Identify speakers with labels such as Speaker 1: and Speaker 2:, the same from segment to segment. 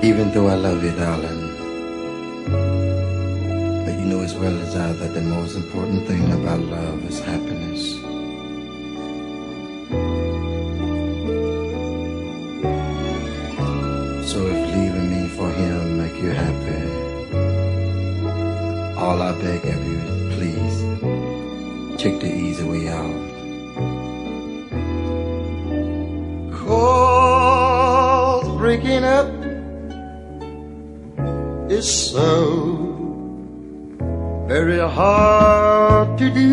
Speaker 1: Even though I love you, darling, but you know as well as I that the most important thing about love is happiness. So if leaving me for him make you happy, all I beg of you is please take the easy way out. 'Cause breaking up is so very hard to do.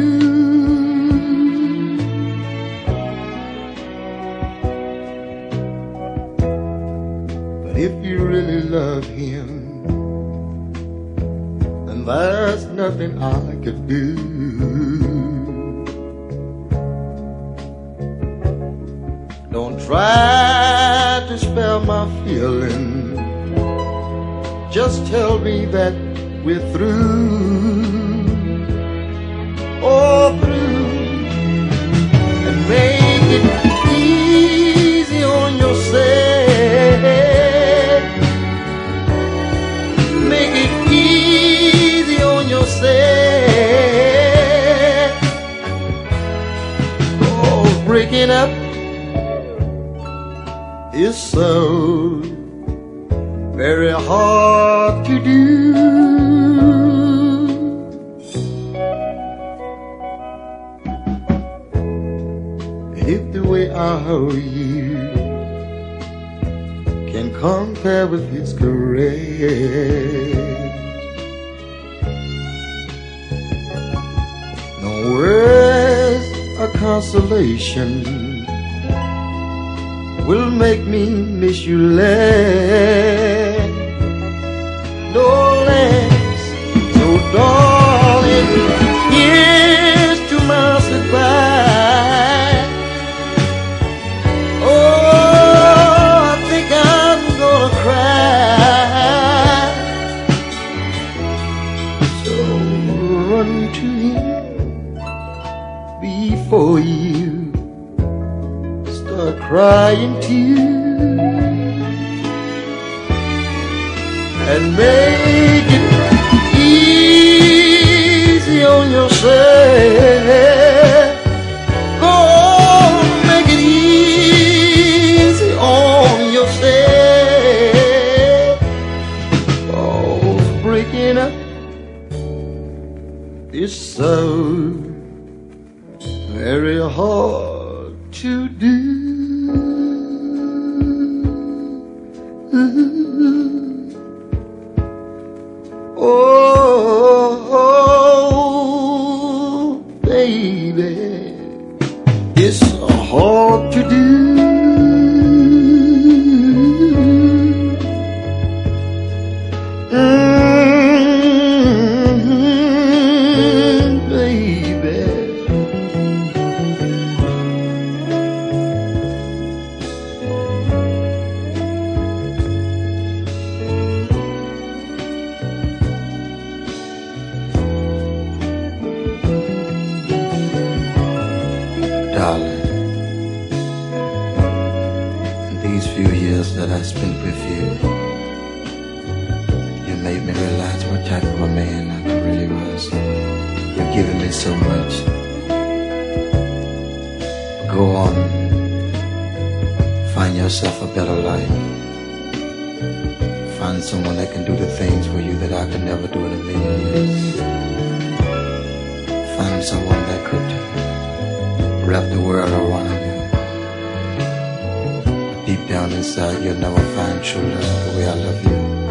Speaker 1: But if you really love him, then there's nothing I could do. Don't try to spare my feelings. Just tell me that we're through, oh through, and make it easy on yourself. Make it easy on yourself. Oh, breaking up is so very hard to do. If the way I hold you can compare with his caress, no words of consolation will make me miss you less, no less. So darling, here's to my goodbye. Oh, I think I'm gonna cry. So run to him before you start crying too, and make it easy on yourself. Go on, make it easy on yourself. Oh, breaking up is so very hard to do. Oh, baby, it's hard to do. Baby, darling, in these few years that I spent with you, you made me realize what type of a man I really was. You've given me so much. Go on, find yourself a better life. Find someone that can do the things for you that I could never do in a million years. Find someone that could wrap the world around you. Deep down inside, you'll never find true love the way I love you.